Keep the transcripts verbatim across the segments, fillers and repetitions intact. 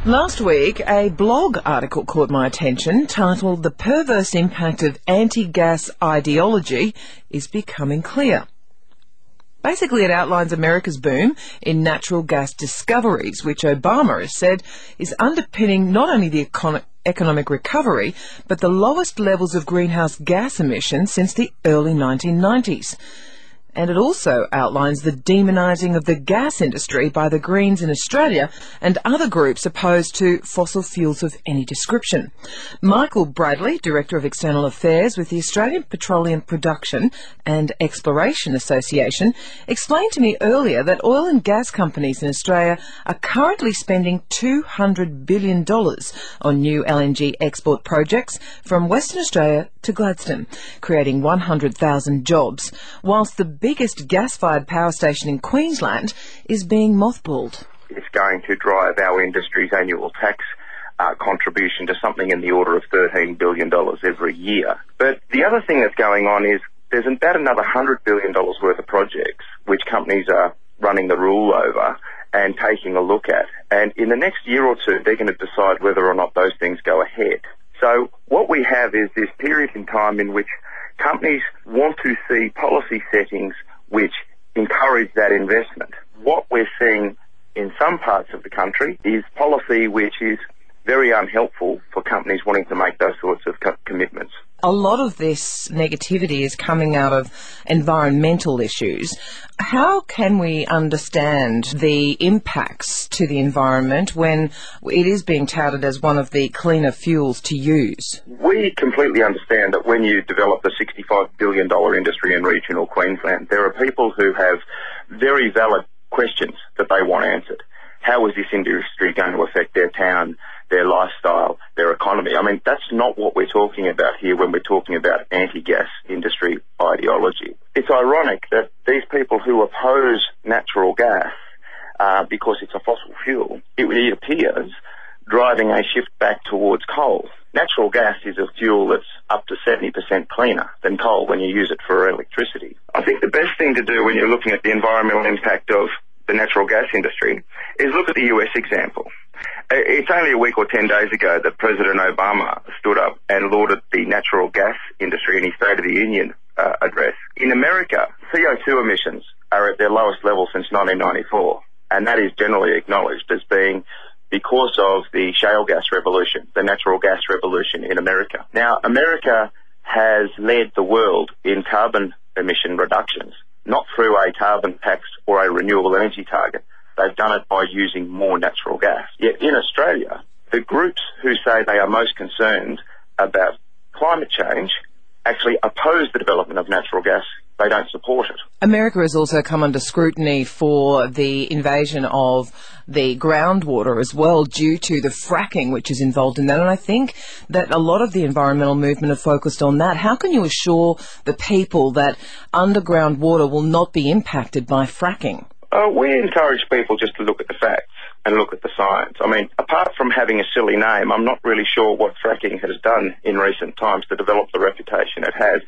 Last week, a blog article caught my attention titled "The Perverse Impact of Anti-Gas Ideology is Becoming Clear." Basically, it outlines America's boom in natural gas discoveries, which Obama has said is underpinning not only the econ- economic recovery, but the lowest levels of greenhouse gas emissions since the early nineteen nineties. And it also outlines the demonising of the gas industry by the Greens in Australia and other groups opposed to fossil fuels of any description. Michael Bradley, Director of External Affairs with the Australian Petroleum Production and Exploration Association, explained to me earlier that oil and gas companies in Australia are currently spending two hundred billion dollars on new L N G export projects from Western Australia to Gladstone, creating one hundred thousand jobs, whilst the biggest gas-fired power station in Queensland is being mothballed. It's going to drive our industry's annual tax uh, contribution to something in the order of thirteen billion dollars every year. But the other thing that's going on is there's about another one hundred billion dollars worth of projects which companies are running the rule over and taking a look at. And in the next year or two, they're going to decide whether or not those things go ahead. So what we have is this period in time in which companies want to see policy settings which encourage that investment. What we're seeing in some parts of the country is policy which is very unhelpful for companies wanting to make those sorts of co- commitments. A lot of this negativity is coming out of environmental issues. How can we understand the impacts to the environment when it is being touted as one of the cleaner fuels to use? We completely understand that when you develop a sixty-five billion dollars industry in regional Queensland, there are people who have very valid questions that they want answered. How is this industry going to affect their town, their lifestyle, their economy? I mean, that's not what we're talking about here when we're talking about anti-gas industry ideology. It's ironic that these people who oppose natural gas uh, because it's a fossil fuel, it, it appears driving a shift back towards coal. Natural gas is a fuel that's up to seventy percent cleaner than coal when you use it for electricity. I think the best thing to do when you're looking at the environmental impact of the natural gas industry is look at the U S example. It's only a week or ten days ago that President Obama stood up and lauded the natural gas industry in his State of the Union uh, address. In America, C O two emissions are at their lowest level since nineteen ninety-four, and that is generally acknowledged as being because of the shale gas revolution, the natural gas revolution in America. Now, America has led the world in carbon emission reductions, not through a carbon tax or a renewable energy target. They've done it by using more natural gas. Yet in Australia, the groups who say they are most concerned about climate change actually oppose the development of natural gas. They don't support it. America has also come under scrutiny for the invasion of the groundwater as well due to the fracking which is involved in that. And I think that a lot of the environmental movement are focused on that. How can you assure the people that underground water will not be impacted by fracking? Uh, we encourage people just to look at the facts and look at the science. I mean, apart from having a silly name, I'm not really sure what fracking has done in recent times to develop the reputation it has.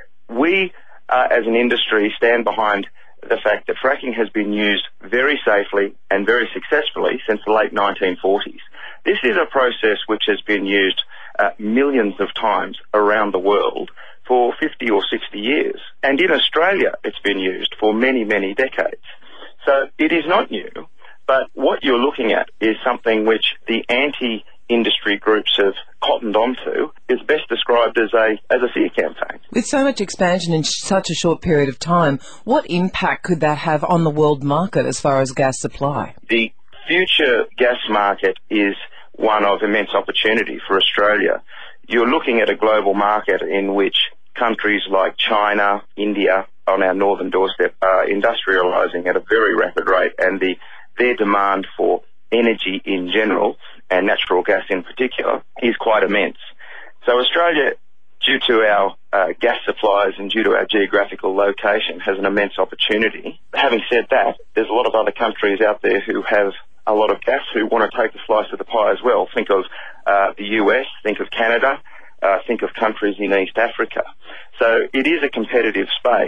We, uh, as an industry, stand behind the fact that fracking has been used very safely and very successfully since the late nineteen forties. This is a process which has been used uh, millions of times around the world for fifty or sixty years. And in Australia, it's been used for many, many decades. So it is not new, but what you're looking at is something which the anti-industry groups have cottoned onto, is best described as a as a fear campaign. With so much expansion in such a short period of time, what impact could that have on the world market as far as gas supply? The future gas market is one of immense opportunity for Australia. You're looking at a global market in which countries like China, India, on our northern doorstep, are industrialising at a very rapid rate, and the, their demand for energy in general, and natural gas in particular, is quite immense. So Australia, due to our uh, gas supplies and due to our geographical location, has an immense opportunity. Having said that, there's a lot of other countries out there who have a lot of gas who want to take a slice of the pie as well. Think of uh, the U S, think of Canada, uh, think of countries in East Africa. So it is a competitive space,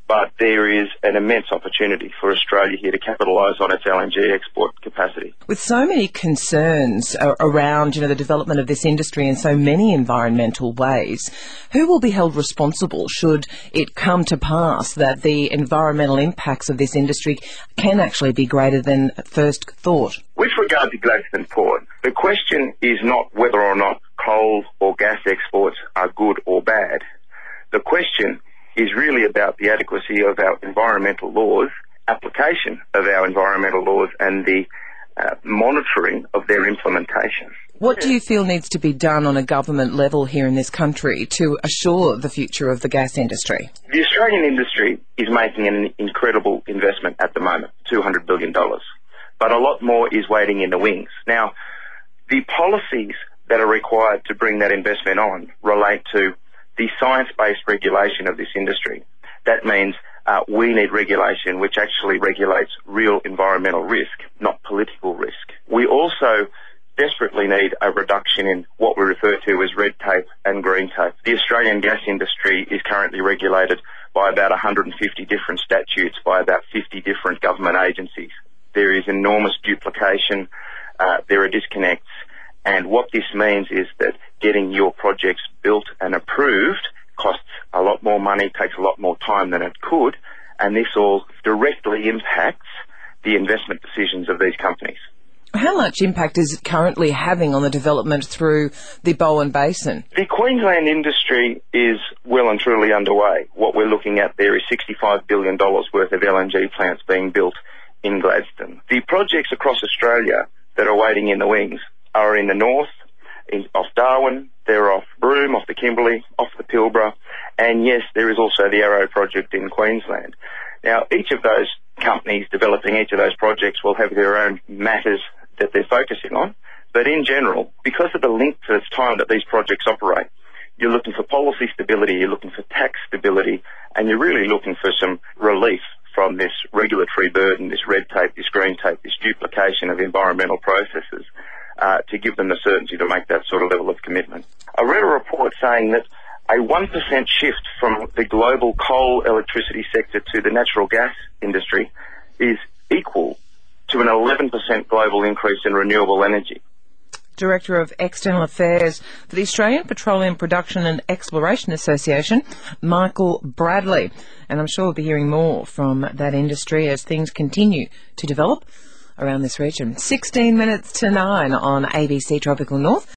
but there is an immense opportunity for Australia here to capitalise on its L N G export capacity. With so many concerns uh, around, you know, the development of this industry in so many environmental ways, who will be held responsible should it come to pass that the environmental impacts of this industry can actually be greater than at first thought? With regard to Gladstone Port, the question is not whether or not coal or gas exports are good or bad. The question is really about the adequacy of our environmental laws, application of our environmental laws, and the uh, monitoring of their implementation. What do you feel needs to be done on a government level here in this country to assure the future of the gas industry? The Australian industry is making an incredible investment at the moment, two hundred billion dollars, but a lot more is waiting in the wings. Now, the policies that are required to bring that investment on relate to the science-based regulation of this industry. That means uh, we need regulation which actually regulates real environmental risk, not political risk. We also desperately need a reduction in what we refer to as red tape and green tape. The Australian gas industry is currently regulated by about one hundred fifty different statutes, by about fifty different government agencies. There is enormous duplication, uh, there are disconnects, and what this means is that getting your projects built and approved costs a lot more money, takes a lot more time than it could, and this all directly impacts the investment decisions of these companies. How much impact is it currently having on the development through the Bowen Basin? The Queensland industry is well and truly underway. What we're looking at there is sixty-five billion dollars worth of L N G plants being built in Gladstone. The projects across Australia that are waiting in the wings are in the north, in, off Darwin, they're off Broome, off the Kimberley, off the Pilbara, and yes, there is also the Arrow project in Queensland. Now, each of those companies developing each of those projects will have their own matters that they're focusing on, but in general, because of the length of time that these projects operate, you're looking for policy stability, you're looking for tax stability, and you're really looking for some relief from this regulatory burden, this red tape, this green tape, this duplication of environmental processes, uh, to give them the certainty to make that sort of level of commitment. I read a report saying that a one percent shift from the global coal electricity sector to the natural gas industry is equal to an eleven percent global increase in renewable energy. Director of External Affairs for the Australian Petroleum Production and Exploration Association, Michael Bradley. And I'm sure we'll be hearing more from that industry as things continue to develop around this region. sixteen minutes to nine on A B C Tropical North.